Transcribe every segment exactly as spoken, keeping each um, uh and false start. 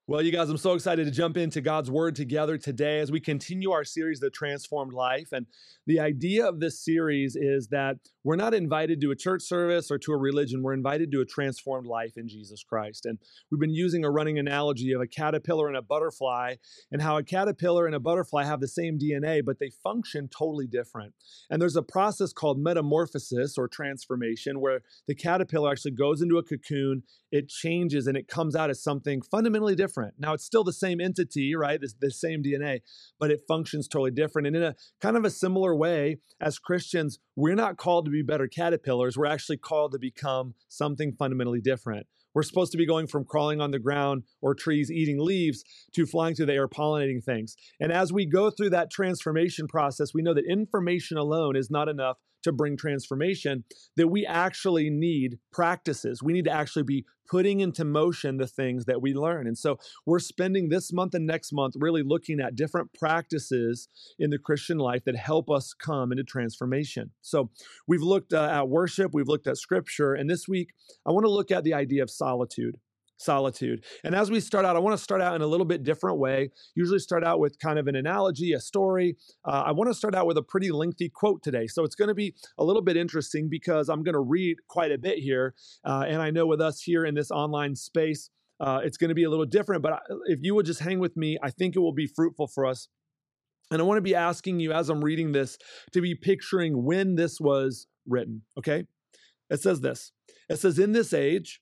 Well, you guys, I'm so excited to jump into God's Word together today as we continue our series, The Transformed Life. And the idea of this series is that we're not invited to a church service or to a religion. We're invited to a transformed life in Jesus Christ. And we've been using a running analogy of a caterpillar and a butterfly, and how a caterpillar and a butterfly have the same D N A, but they function totally different. And there's a process called metamorphosis or transformation where the caterpillar actually goes into a cocoon, it changes, and it comes out as something fundamentally different. Now, it's still the same entity, right? It's the same D N A, but it functions totally different. And in a kind of a similar way, as Christians, we're not called to be better caterpillars. We're actually called to become something fundamentally different. We're supposed to be going from crawling on the ground or trees eating leaves to flying through the air pollinating things. And as we go through that transformation process, we know that information alone is not enough to bring transformation, that we actually need practices. We need to actually be putting into motion the things that we learn. And so we're spending this month and next month really looking at different practices in the Christian life that help us come into transformation. So we've looked uh, at worship, we've looked at scripture, and this week I want to look at the idea of solitude. Solitude. And as we start out, I want to start out in a little bit different way. Usually start out with kind of an analogy, a story. Uh, I want to start out with a pretty lengthy quote today. So it's going to be a little bit interesting because I'm going to read quite a bit here. Uh, and I know with us here in this online space, uh, it's going to be a little different. But if you would just hang with me, I think it will be fruitful for us. And I want to be asking you as I'm reading this to be picturing when this was written, okay? It says this. It says, in this age,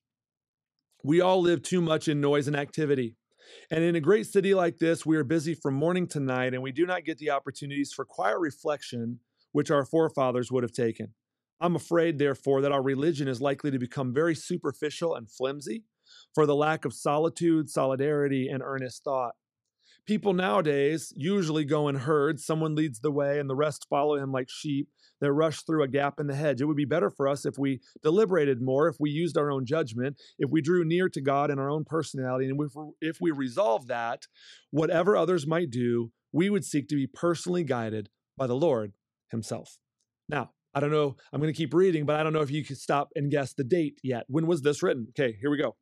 we all live too much in noise and activity. And in a great city like this, we are busy from morning to night, and we do not get the opportunities for quiet reflection which our forefathers would have taken. I'm afraid, therefore, that our religion is likely to become very superficial and flimsy for the lack of solitude, solidarity, and earnest thought. People nowadays usually go in herds. Someone leads the way, and the rest follow him like sheep that rush through a gap in the hedge. It would be better for us if we deliberated more, if we used our own judgment, if we drew near to God in our own personality, and if, if we resolved that, whatever others might do, we would seek to be personally guided by the Lord himself. Now, I don't know, I'm going to keep reading, but I don't know if you could stop and guess the date yet. When was this written? Okay, here we go.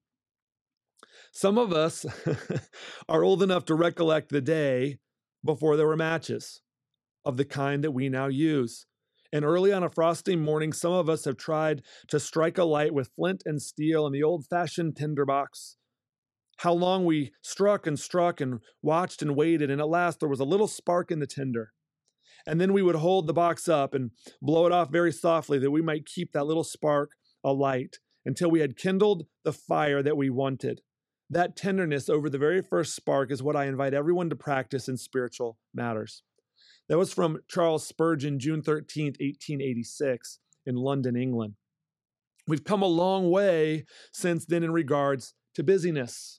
Some of us are old enough to recollect the day before there were matches of the kind that we now use. And early on a frosty morning, some of us have tried to strike a light with flint and steel in the old-fashioned tinderbox. How long we struck and struck and watched and waited, and at last there was a little spark in the tinder. And then we would hold the box up and blow it off very softly that we might keep that little spark alight until we had kindled the fire that we wanted. That tenderness over the very first spark is what I invite everyone to practice in spiritual matters. That was from Charles Spurgeon, June thirteenth, eighteen eighty-six, in London, England. We've come a long way since then in regards to busyness.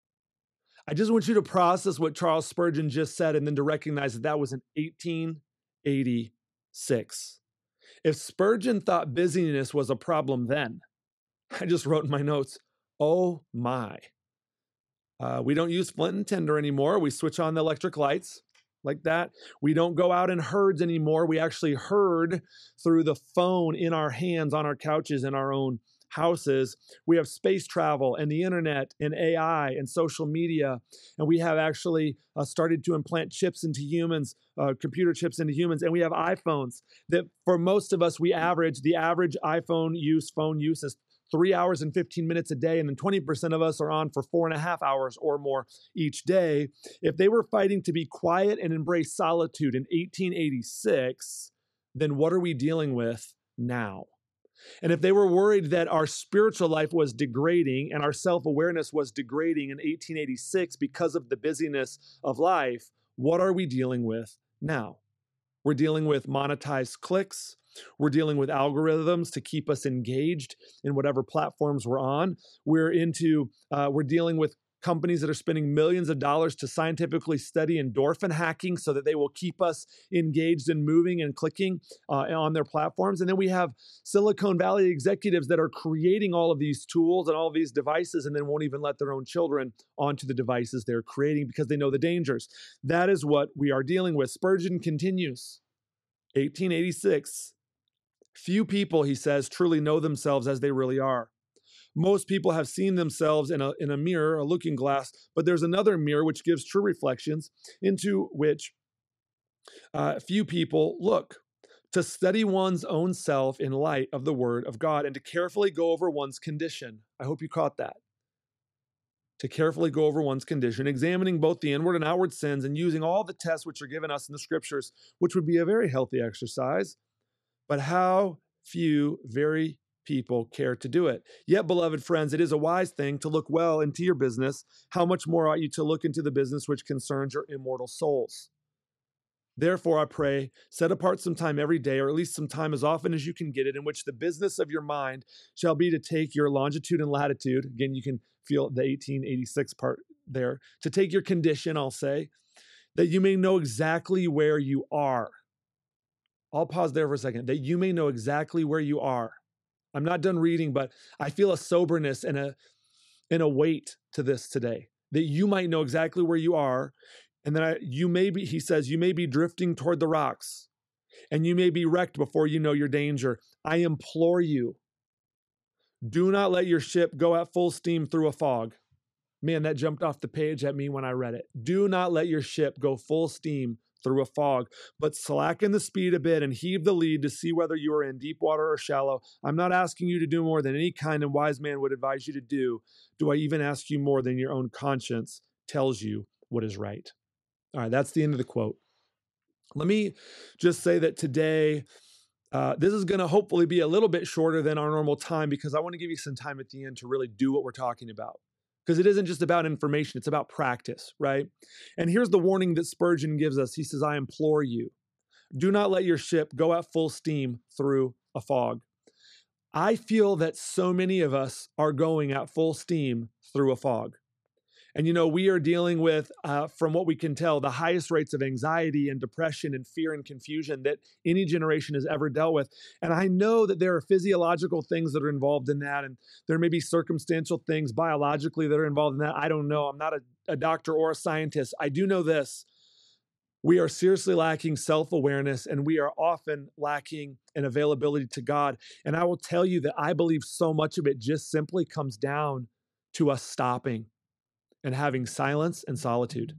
I just want you to process what Charles Spurgeon just said and then to recognize that that was in eighteen eighty-six. If Spurgeon thought busyness was a problem then, I just wrote in my notes, oh my. Uh, we don't use flint and tinder anymore. We switch on the electric lights like that. We don't go out in herds anymore. We actually herd through the phone in our hands, on our couches, in our own houses. We have space travel and the internet and A I and social media. And we have actually uh, started to implant chips into humans, uh, computer chips into humans. And we have iPhones that for most of us, we average, the average iPhone use, phone use is three hours and fifteen minutes a day, and then twenty percent of us are on for four and a half hours or more each day. If they were fighting to be quiet and embrace solitude in eighteen eighty-six, then what are we dealing with now? And if they were worried that our spiritual life was degrading and our self-awareness was degrading in eighteen eighty-six because of the busyness of life, what are we dealing with now? We're dealing with monetized clicks. We're dealing with algorithms to keep us engaged in whatever platforms we're on. We're into, uh, we're dealing with companies that are spending millions of dollars to scientifically study endorphin hacking so that they will keep us engaged and moving and clicking uh, on their platforms. And then we have Silicon Valley executives that are creating all of these tools and all of these devices and then won't even let their own children onto the devices they're creating because they know the dangers. That is what we are dealing with. Spurgeon continues, eighteen eighty-six. Few people, he says, truly know themselves as they really are. Most people have seen themselves in a, in a mirror, a looking glass, but there's another mirror which gives true reflections into which uh, few people look. To study one's own self in light of the Word of God and to carefully go over one's condition. I hope you caught that. To carefully go over one's condition, examining both the inward and outward sins and using all the tests which are given us in the scriptures, which would be a very healthy exercise. But how few, very people care to do it. Yet, beloved friends, it is a wise thing to look well into your business. How much more ought you to look into the business which concerns your immortal souls? Therefore, I pray, set apart some time every day, or at least some time as often as you can get it, in which the business of your mind shall be to take your longitude and latitude. Again, you can feel the eighteen eighty-six part there. To take your condition, I'll say, that you may know exactly where you are. I'll pause there for a second. That you may know exactly where you are. I'm not done reading, but I feel a soberness and a, and a weight to this today. That you might know exactly where you are. And then I, you may be, he says, you may be drifting toward the rocks. And you may be wrecked before you know your danger. I implore you, do not let your ship go at full steam through a fog. Man, that jumped off the page at me when I read it. Do not let your ship go full steam through a fog, but slacken the speed a bit and heave the lead to see whether you are in deep water or shallow. I'm not asking you to do more than any kind and wise man would advise you to do. Do I even ask you more than your own conscience tells you what is right? All right, that's the end of the quote. Let me just say that today, uh, this is going to hopefully be a little bit shorter than our normal time because I want to give you some time at the end to really do what we're talking about. Because it isn't just about information, it's about practice, right? And here's the warning that Spurgeon gives us. He says, I implore you, do not let your ship go at full steam through a fog. I feel that so many of us are going at full steam through a fog. And, you know, we are dealing with, uh, from what we can tell, the highest rates of anxiety and depression and fear and confusion that any generation has ever dealt with. And I know that there are physiological things that are involved in that. And there may be circumstantial things biologically that are involved in that. I don't know. I'm not a, a doctor or a scientist. I do know this. We are seriously lacking self-awareness, and we are often lacking an availability to God. And I will tell you that I believe so much of it just simply comes down to us stopping and having silence and solitude.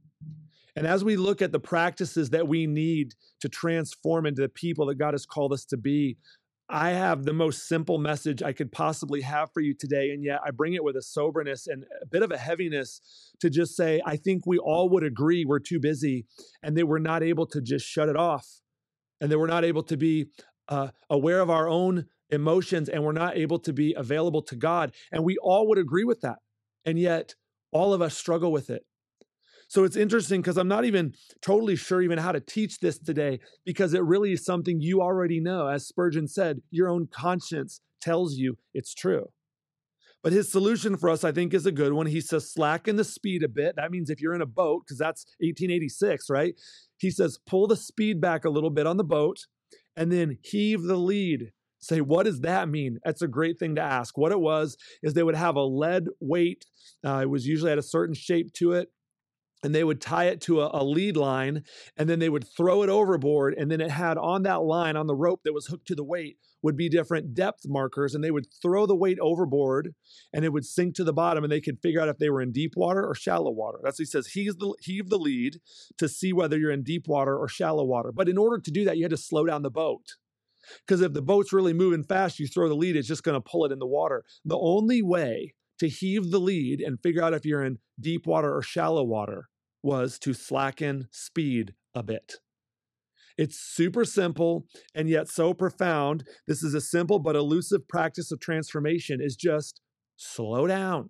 And as we look at the practices that we need to transform into the people that God has called us to be, I have the most simple message I could possibly have for you today. And yet I bring it with a soberness and a bit of a heaviness to just say, I think we all would agree we're too busy and that we're not able to just shut it off. And that we're not able to be uh, aware of our own emotions, and we're not able to be available to God. And we all would agree with that. And yet all of us struggle with it. So it's interesting because I'm not even totally sure even how to teach this today, because it really is something you already know. As Spurgeon said, your own conscience tells you it's true. But his solution for us, I think, is a good one. He says, slacken the speed a bit. That means if you're in a boat, because that's eighteen eighty-six, right? He says, pull the speed back a little bit on the boat and then heave the lead. Say, what does that mean? That's a great thing to ask. What it was is they would have a lead weight. Uh, it was usually had a certain shape to it. And they would tie it to a, a lead line, and then they would throw it overboard. And then it had on that line, on the rope that was hooked to the weight, would be different depth markers. And they would throw the weight overboard, and it would sink to the bottom, and they could figure out if they were in deep water or shallow water. That's what he says, heave the, heave the lead to see whether you're in deep water or shallow water. But in order to do that, you had to slow down the boat. Because if the boat's really moving fast, you throw the lead, it's just going to pull it in the water. The only way to heave the lead and figure out if you're in deep water or shallow water was to slacken speed a bit. It's super simple and yet so profound. This is a simple but elusive practice of transformation, is just slow down.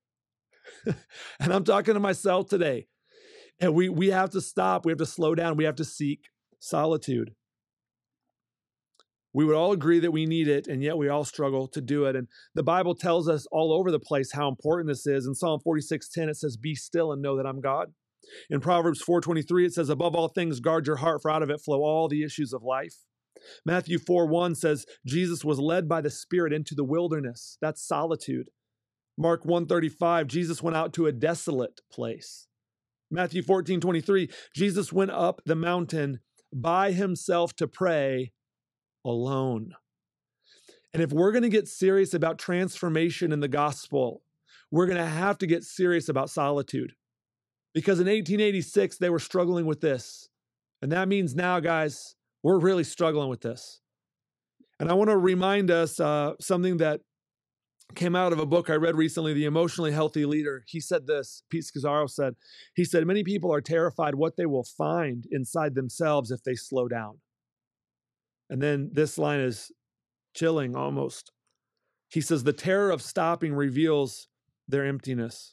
And I'm talking to myself today. And we, we have to stop. We have to slow down. We have to seek solitude. We would all agree that we need it, and yet we all struggle to do it. And the Bible tells us all over the place how important this is. In Psalm forty-six ten, it says, be still and know that I'm God. In Proverbs four twenty-three, it says, above all things, guard your heart, for out of it flow all the issues of life. Matthew four one says, Jesus was led by the Spirit into the wilderness. That's solitude. Mark one thirty-five, Jesus went out to a desolate place. Matthew fourteen twenty-three, Jesus went up the mountain by himself to pray alone. And if we're going to get serious about transformation in the gospel, we're going to have to get serious about solitude. Because in eighteen eighty-six, they were struggling with this. And that means now, guys, we're really struggling with this. And I want to remind us uh, something that came out of a book I read recently, The Emotionally Healthy Leader. He said this, Pete Scazzaro said, he said, many people are terrified what they will find inside themselves if they slow down. And then this line is chilling almost. He says, the terror of stopping reveals their emptiness.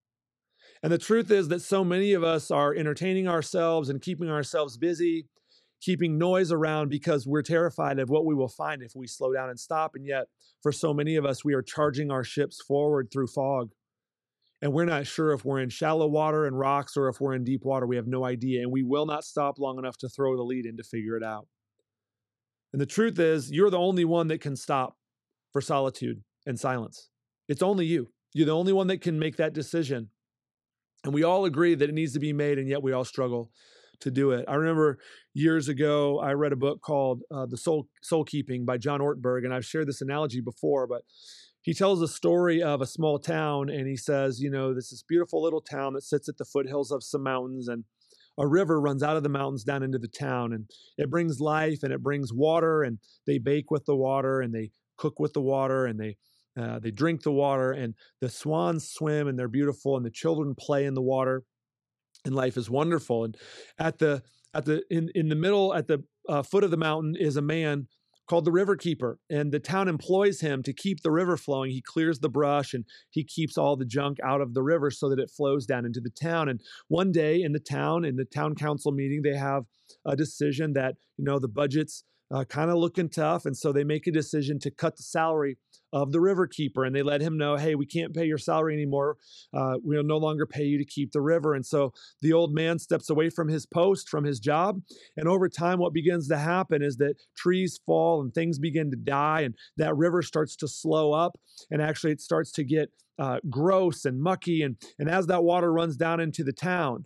And the truth is that so many of us are entertaining ourselves and keeping ourselves busy, keeping noise around because we're terrified of what we will find if we slow down and stop. And yet, for so many of us, we are charging our ships forward through fog. And we're not sure if we're in shallow water and rocks or if we're in deep water. We have no idea. And we will not stop long enough to throw the lead in to figure it out. And the truth is, you're the only one that can stop for solitude and silence. It's only you. You're the only one that can make that decision. And we all agree that it needs to be made, and yet we all struggle to do it. I remember years ago, I read a book called uh, The Soul, Soul Keeping by John Ortberg, and I've shared this analogy before, but he tells a story of a small town, and he says, you know, this is beautiful little town that sits at the foothills of some mountains, and a river runs out of the mountains down into the town, and it brings life, and it brings water, and they bake with the water, and they cook with the water, and they Uh, they drink the water, and the swans swim, and they're beautiful, and the children play in the water, and life is wonderful. And at the at the in in the middle, at the uh, foot of the mountain, is a man called the river keeper, and the town employs him to keep the river flowing. He clears the brush, and he keeps all the junk out of the river so that it flows down into the town. And one day in the town, in the town council meeting, they have a decision that, you know, the budget's uh, kind of looking tough, and so they make a decision to cut the salary of the river keeper, and they let him know, hey, we can't pay your salary anymore. Uh, we'll no longer pay you to keep the river. And so the old man steps away from his post, from his job, and over time what begins to happen is that trees fall and things begin to die, and that river starts to slow up, and actually it starts to get uh, gross and mucky, and, and as that water runs down into the town,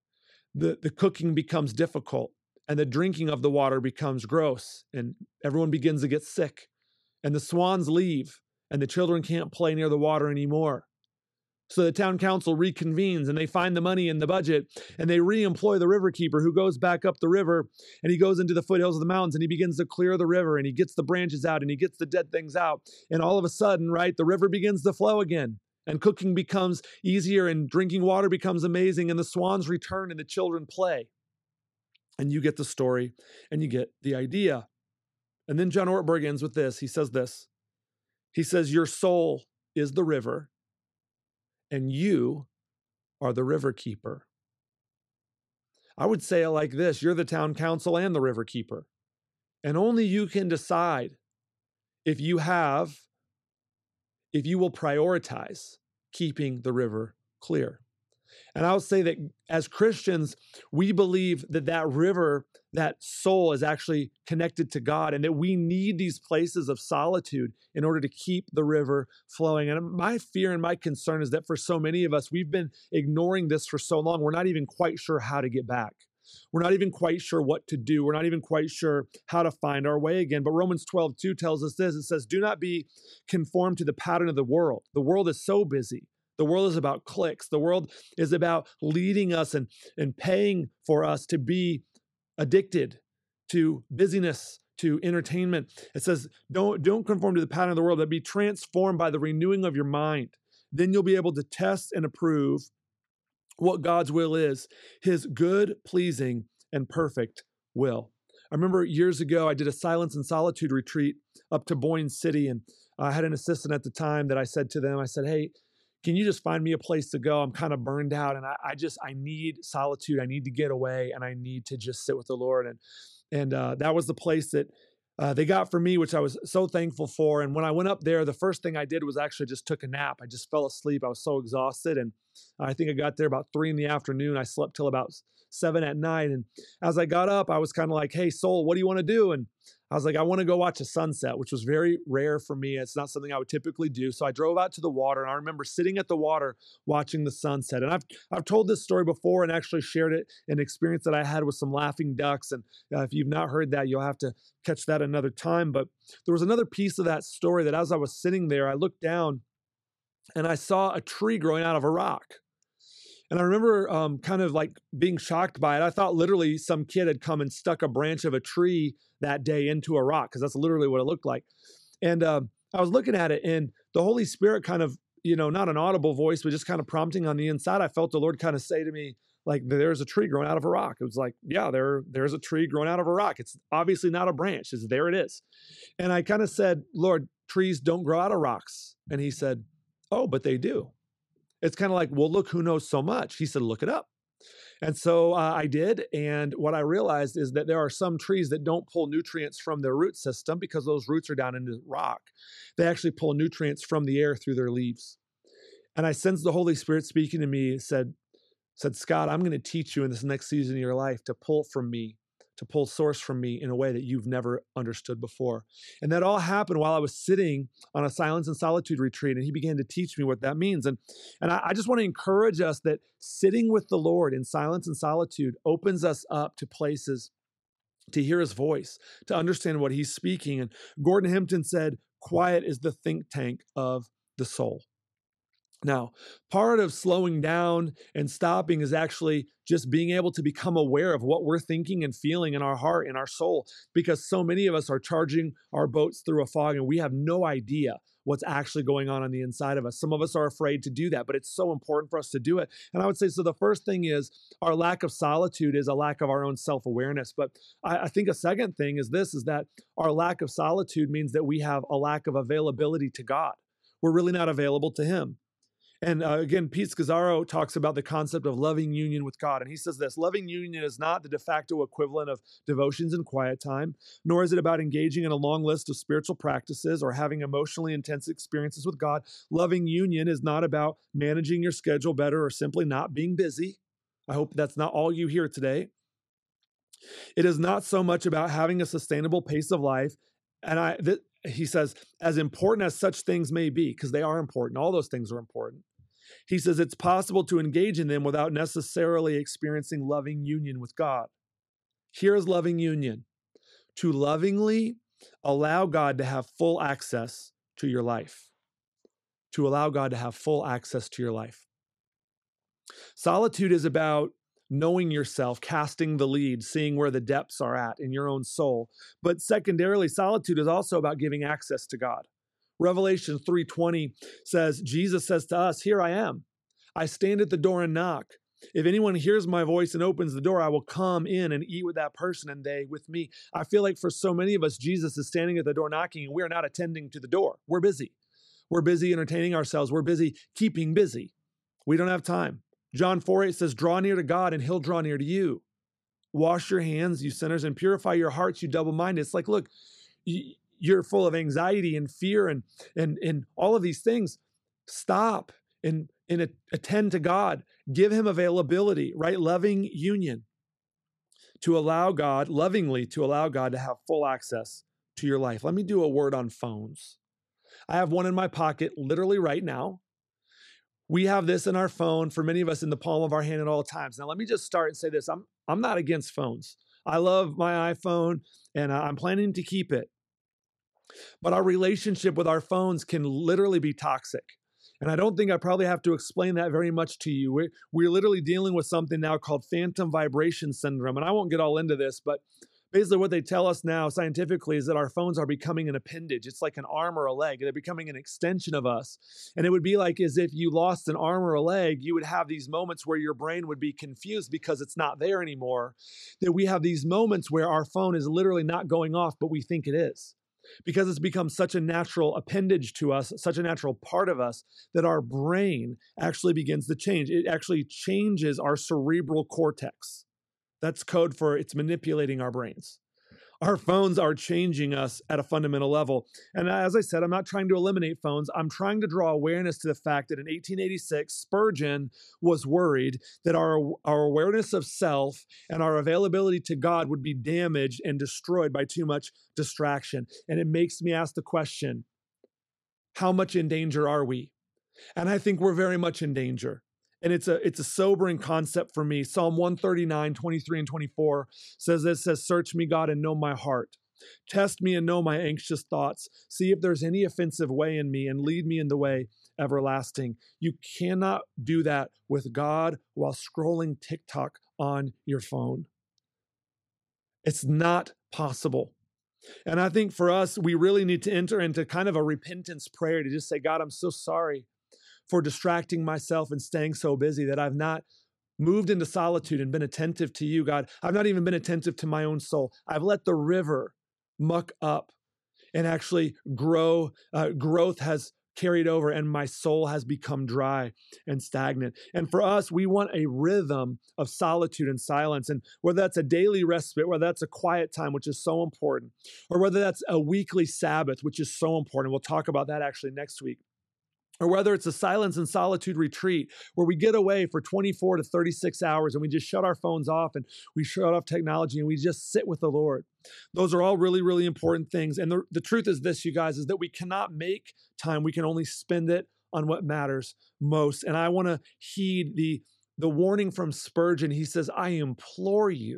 the, the cooking becomes difficult, and the drinking of the water becomes gross, and everyone begins to get sick. And the swans leave, and the children can't play near the water anymore. So the town council reconvenes, and they find the money in the budget, and they re-employ the river keeper, who goes back up the river, and he goes into the foothills of the mountains, and he begins to clear the river, and he gets the branches out, and he gets the dead things out. And all of a sudden, right, the river begins to flow again, and cooking becomes easier, and drinking water becomes amazing, and the swans return, and the children play. And you get the story, and you get the idea. And then John Ortberg ends with this. He says this. He says, your soul is the river, and you are the river keeper. I would say it like this. You're the town council and the river keeper. And only you can decide if you have, if you will prioritize keeping the river clear. And I'll say that as Christians, we believe that that river, that soul is actually connected to God, and that we need these places of solitude in order to keep the river flowing. And my fear and my concern is that for so many of us, we've been ignoring this for so long, we're not even quite sure how to get back. We're not even quite sure what to do. We're not even quite sure how to find our way again. But Romans twelve two tells us this. It says, do not be conformed to the pattern of the world. The world is so busy. The world is about clicks. The world is about leading us and, and paying for us to be addicted to busyness, to entertainment. It says, don't, don't conform to the pattern of the world, but be transformed by the renewing of your mind. Then you'll be able to test and approve what God's will is, his good, pleasing, and perfect will. I remember years ago, I did a silence and solitude retreat up to Boyne City, and I had an assistant at the time that I said to them, I said, hey, can you just find me a place to go? I'm kind of burned out, and I, I just, I need solitude. I need to get away, and I need to just sit with the Lord. And and uh, that was the place that uh, they got for me, which I was so thankful for. And when I went up there, the first thing I did was actually just took a nap. I just fell asleep. I was so exhausted, and I think I got there about three in the afternoon. I slept till about seven at night. And as I got up, I was kind of like, hey, soul, what do you want to do? And I was like, I want to go watch a sunset, which was very rare for me. It's not something I would typically do. So I drove out to the water, and I remember sitting at the water watching the sunset. And I've I've told this story before and actually shared it, an experience that I had with some laughing ducks. And uh, if you've not heard that, you'll have to catch that another time. But there was another piece of that story that as I was sitting there, I looked down and I saw a tree growing out of a rock. And I remember um, kind of like being shocked by it. I thought literally some kid had come and stuck a branch of a tree that day into a rock, because that's literally what it looked like. And uh, I was looking at it, and the Holy Spirit kind of, you know, not an audible voice, but just kind of prompting on the inside. I felt the Lord kind of say to me, like, there's a tree growing out of a rock. It was like, yeah, there, there's a tree growing out of a rock. It's obviously not a branch. It's there it is. And I kind of said, Lord, trees don't grow out of rocks. And he said, oh, but they do. It's kind of like, well, look who knows so much. He said, look it up. And so uh, I did. And what I realized is that there are some trees that don't pull nutrients from their root system because those roots are down into rock. They actually pull nutrients from the air through their leaves. And I sensed the Holy Spirit speaking to me, said, said, Scott, I'm going to teach you in this next season of your life to pull from me, to pull source from me in a way that you've never understood before. And that all happened while I was sitting on a silence and solitude retreat, and he began to teach me what that means. And, and I, I just want to encourage us that sitting with the Lord in silence and solitude opens us up to places to hear his voice, to understand what he's speaking. And Gordon Hempton said, quiet is the think tank of the soul. Now, part of slowing down and stopping is actually just being able to become aware of what we're thinking and feeling in our heart and our soul, because so many of us are charging our boats through a fog and we have no idea what's actually going on on the inside of us. Some of us are afraid to do that, but it's so important for us to do it. And I would say, so the first thing is our lack of solitude is a lack of our own self-awareness. But I, I think a second thing is this, is that our lack of solitude means that we have a lack of availability to God. We're really not available to him. And uh, again, Pete Scazzaro talks about the concept of loving union with God. And he says this, loving union is not the de facto equivalent of devotions and quiet time, nor is it about engaging in a long list of spiritual practices or having emotionally intense experiences with God. Loving union is not about managing your schedule better or simply not being busy. I hope that's not all you hear today. It is not so much about having a sustainable pace of life. And I, th- he says, as important as such things may be, because they are important, all those things are important. He says it's possible to engage in them without necessarily experiencing loving union with God. Here is loving union: to lovingly allow God to have full access to your life. To allow God to have full access to your life. Solitude is about knowing yourself, casting the lead, seeing where the depths are at in your own soul. But secondarily, solitude is also about giving access to God. Revelation three twenty says, Jesus says to us, here I am. I stand at the door and knock. If anyone hears my voice and opens the door, I will come in and eat with that person and they with me. I feel like for so many of us, Jesus is standing at the door knocking and we are not attending to the door. We're busy. We're busy entertaining ourselves. We're busy keeping busy. We don't have time. John four eight says, draw near to God and he'll draw near to you. Wash your hands, you sinners, and purify your hearts, you double-minded. It's like, look, you're full of anxiety and fear and, and, and all of these things. Stop and, and attend to God. Give him availability, right? Loving union to allow God, lovingly to allow God to have full access to your life. Let me do a word on phones. I have one in my pocket literally right now. We have this in our phone, for many of us, in the palm of our hand at all times. Now, let me just start and say this. I'm, I'm not against phones. I love my iPhone and I'm planning to keep it. But our relationship with our phones can literally be toxic. And I don't think I probably have to explain that very much to you. We're, we're literally dealing with something now called phantom vibration syndrome. And I won't get all into this, but basically what they tell us now scientifically is that our phones are becoming an appendage. It's like an arm or a leg. They're becoming an extension of us. And it would be like as if you lost an arm or a leg, you would have these moments where your brain would be confused because it's not there anymore. That we have these moments where our phone is literally not going off, but we think it is. Because it's become such a natural appendage to us, such a natural part of us, that our brain actually begins to change. It actually changes our cerebral cortex. That's code for it's manipulating our brains. Our phones are changing us at a fundamental level. And as I said, I'm not trying to eliminate phones. I'm trying to draw awareness to the fact that in eighteen eighty-six, Spurgeon was worried that our, our awareness of self and our availability to God would be damaged and destroyed by too much distraction. And it makes me ask the question, how much in danger are we? And I think we're very much in danger. And it's a it's a sobering concept for me. Psalm one thirty-nine, twenty-three and twenty-four says this, says, search me, God, and know my heart. Test me and know my anxious thoughts. See if there's any offensive way in me and lead me in the way everlasting. You cannot do that with God while scrolling TikTok on your phone. It's not possible. And I think for us, we really need to enter into kind of a repentance prayer to just say, God, I'm so sorry for distracting myself and staying so busy that I've not moved into solitude and been attentive to you, God. I've not even been attentive to my own soul. I've let the river muck up and actually grow. Uh, growth has carried over and my soul has become dry and stagnant. And for us, we want a rhythm of solitude and silence. And whether that's a daily respite, whether that's a quiet time, which is so important, or whether that's a weekly Sabbath, which is so important. We'll talk about that actually next week. Or whether it's a silence and solitude retreat where we get away for twenty-four to thirty-six hours and we just shut our phones off and we shut off technology and we just sit with the Lord. Those are all really, really important things. And the, the truth is this, you guys, is that we cannot make time. We can only spend it on what matters most. And I want to heed the, the warning from Spurgeon. He says, I implore you,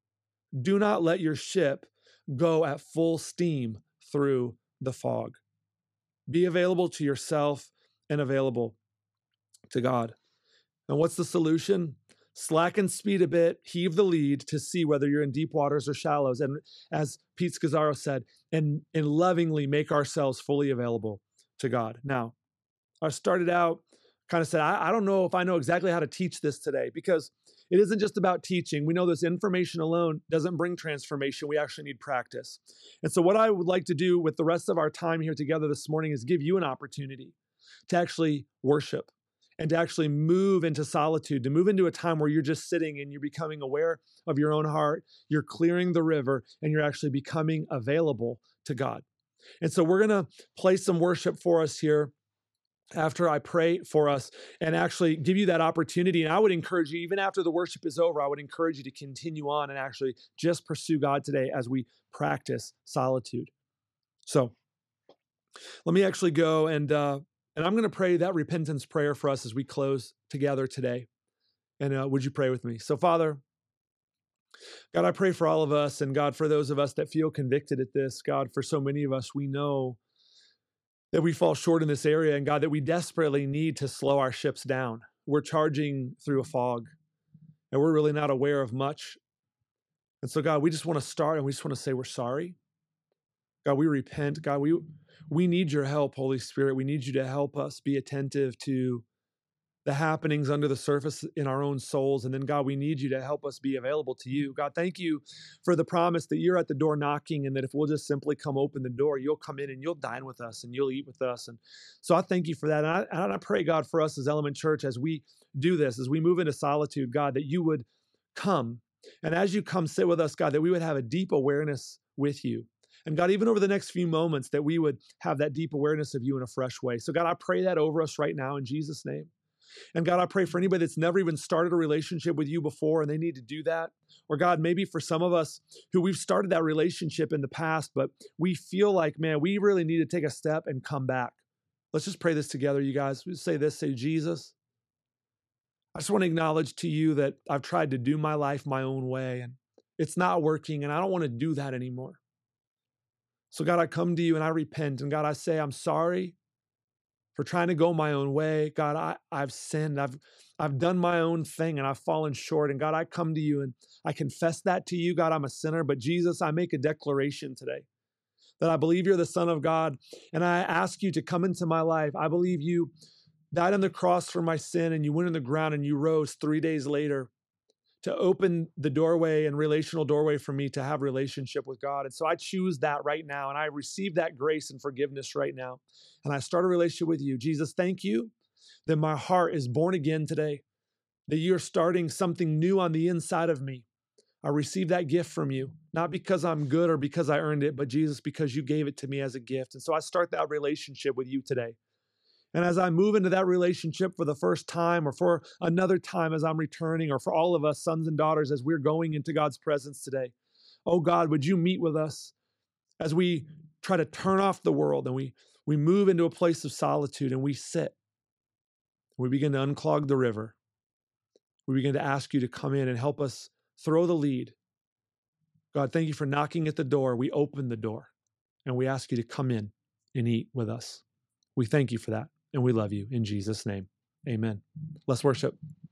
do not let your ship go at full steam through the fog. Be available to yourself and available to God. And what's the solution? Slacken speed a bit, heave the lead to see whether you're in deep waters or shallows. And as Pete Scazzaro said, and, and lovingly make ourselves fully available to God. Now, I started out, kind of said, I, I don't know if I know exactly how to teach this today, because it isn't just about teaching. We know this information alone doesn't bring transformation. We actually need practice. And so what I would like to do with the rest of our time here together this morning is give you an opportunity to actually worship and to actually move into solitude, to move into a time where you're just sitting and you're becoming aware of your own heart, you're clearing the river, and you're actually becoming available to God. And so we're going to play some worship for us here after I pray for us and actually give you that opportunity. And I would encourage you, even after the worship is over, I would encourage you to continue on and actually just pursue God today as we practice solitude. So let me actually go and, uh, and I'm going to pray that repentance prayer for us as we close together today. And uh, would you pray with me? So Father, God, I pray for all of us, and God, for those of us that feel convicted at this, God, for so many of us, we know that we fall short in this area, and God, that we desperately need to slow our ships down. We're charging through a fog, and we're really not aware of much. And so, God, we just want to start, and we just want to say we're sorry. God, we repent. God, we we need your help, Holy Spirit. We need you to help us be attentive to the happenings under the surface in our own souls. And then, God, we need you to help us be available to you. God, thank you for the promise that you're at the door knocking, and that if we'll just simply come open the door, you'll come in and you'll dine with us and you'll eat with us. And so I thank you for that. And I, and I pray, God, for us as Element Church, as we do this, as we move into solitude, God, that you would come. And as you come sit with us, God, that we would have a deep awareness with you. And God, even over the next few moments, that we would have that deep awareness of you in a fresh way. So God, I pray that over us right now in Jesus' name. And God, I pray for anybody that's never even started a relationship with you before and they need to do that. Or God, maybe for some of us who we've started that relationship in the past, but we feel like, man, we really need to take a step and come back. Let's just pray this together, you guys. We say this, say, Jesus, I just want to acknowledge to you that I've tried to do my life my own way and it's not working, and I don't want to do that anymore. So God, I come to you and I repent. And God, I say, I'm sorry for trying to go my own way. God, I, I've sinned. I've, I've done my own thing and I've fallen short. And God, I come to you and I confess that to you. God, I'm a sinner. But Jesus, I make a declaration today that I believe you're the Son of God. And I ask you to come into my life. I believe you died on the cross for my sin, and you went in the ground and you rose three days later to open the doorway and relational doorway for me to have relationship with God. And so I choose that right now, and I receive that grace and forgiveness right now. And I start a relationship with you. Jesus, thank you that my heart is born again today, that you're starting something new on the inside of me. I receive that gift from you, not because I'm good or because I earned it, but Jesus, because you gave it to me as a gift. And so I start that relationship with you today. And as I move into that relationship for the first time or for another time as I'm returning, or for all of us, sons and daughters, as we're going into God's presence today, oh God, would you meet with us as we try to turn off the world and we, we move into a place of solitude and we sit. We begin to unclog the river. We begin to ask you to come in and help us throw the lead. God, thank you for knocking at the door. We open the door and we ask you to come in and eat with us. We thank you for that and we love you in Jesus' name. Amen. Let's worship.